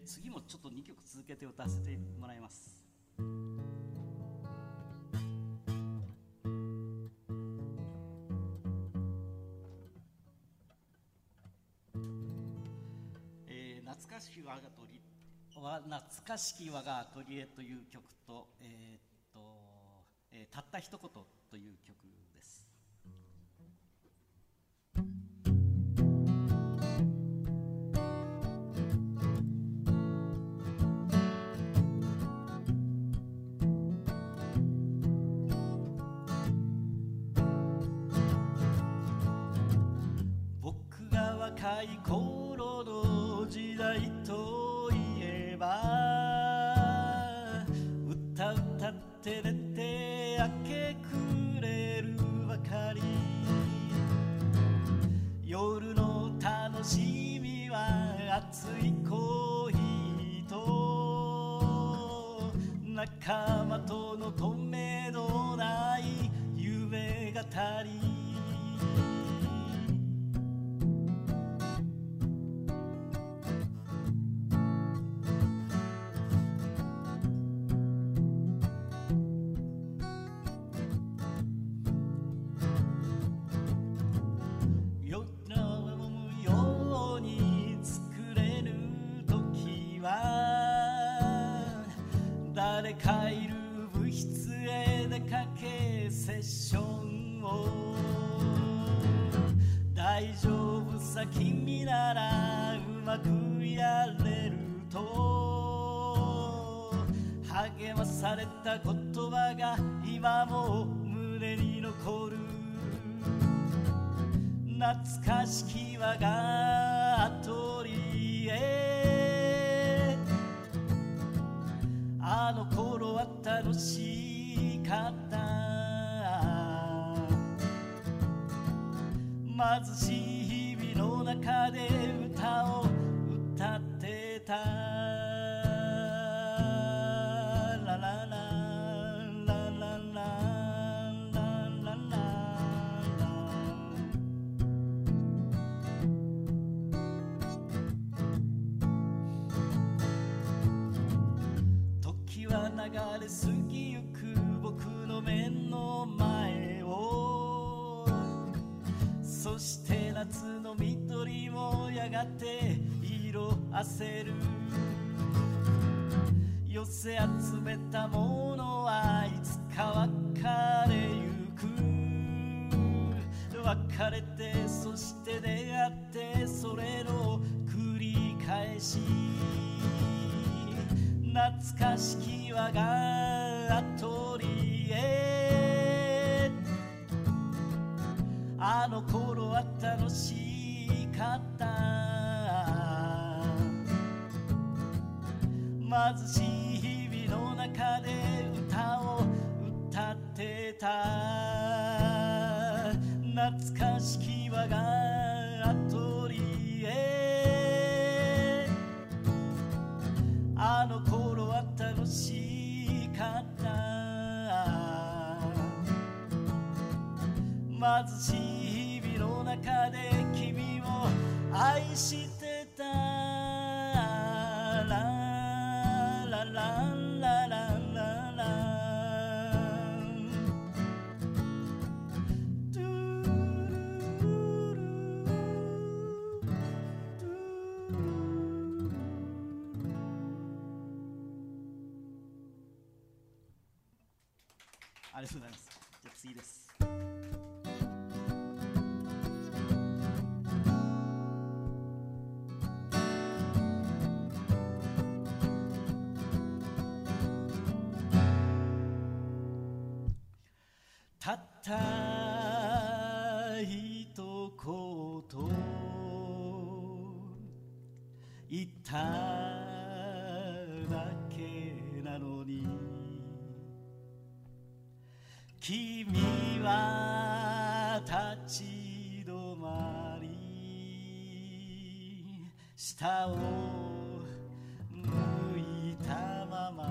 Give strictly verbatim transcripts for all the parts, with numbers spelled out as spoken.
次もちょっとにきょく続けて歌わせてもらいます。えー、懐かしき我が鳥懐かしき我がアトリエという曲と、えーっとえー、たった一言という曲です。僕が若い頃の時代といえば、歌歌って寝て明け暮れるばかり。夜の楽しみは熱い恋と仲間との止めどない夢語り。誰かいる部室へ出かけセッションを、大丈夫さ君ならうまくやれると励まされた言葉が今も胸に残る。懐かしき我がアトリエ、あの頃は楽しかった。貧しい日々の中で歌を歌ってた。ラララララララ流れ過ぎゆく僕の目の前を、そして夏の緑もやがて色あせる。寄せ集めたものはいつか別れゆく。別れてそして出会ってそれの繰り返し。懐かしき我がアトリエ、あの頃は楽しかった。貧しい日々の中で歌を歌ってた。懐かしき我がアトリエ、あの頃は楽しかった。貧しい日々の中で君を愛してた。ラララララララありがとうございます。じゃあ次です。たった一言言っただけなのに、君は立ち止まり下を向いたまま、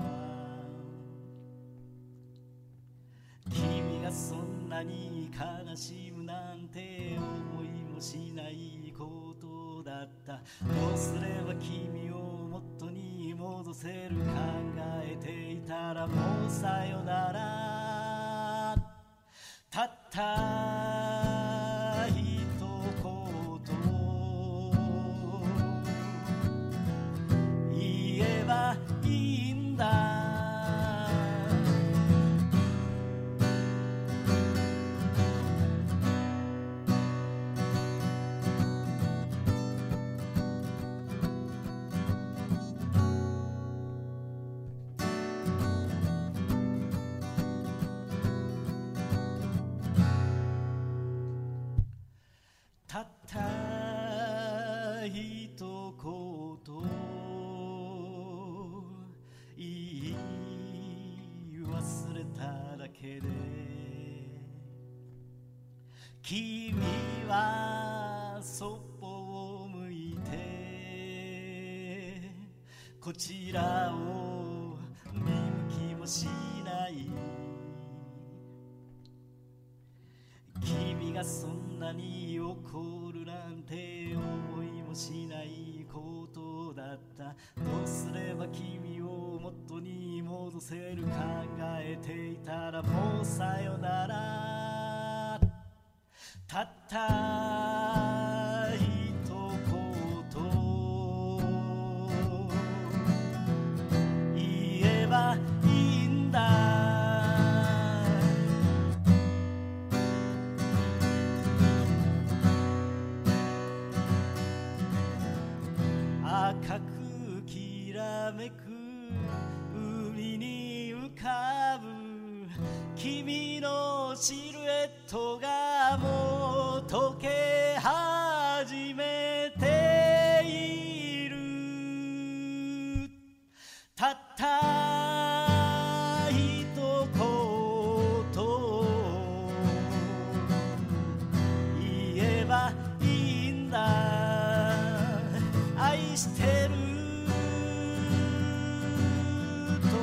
君がそんなに悲しむなんて思いもしないことだった。どうすれば君をもっとに戻せる考えていたらもうさよなら。たった一言言えばいいんだ。たった一言言い忘れただけで君はそっぽを向いてこちらを見向きもしない。君がそんなに怒るなんて思いもしないことだった。どうすれば君を元に戻せる考えていたらもうさよなら。たった一言言えばいいんだ。赤くきらめく海に浮かぶ君のシルエットがもう溶け始めている。たった一言言えばいいんだ。愛してると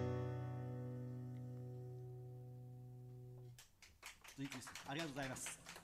ありがとうございます。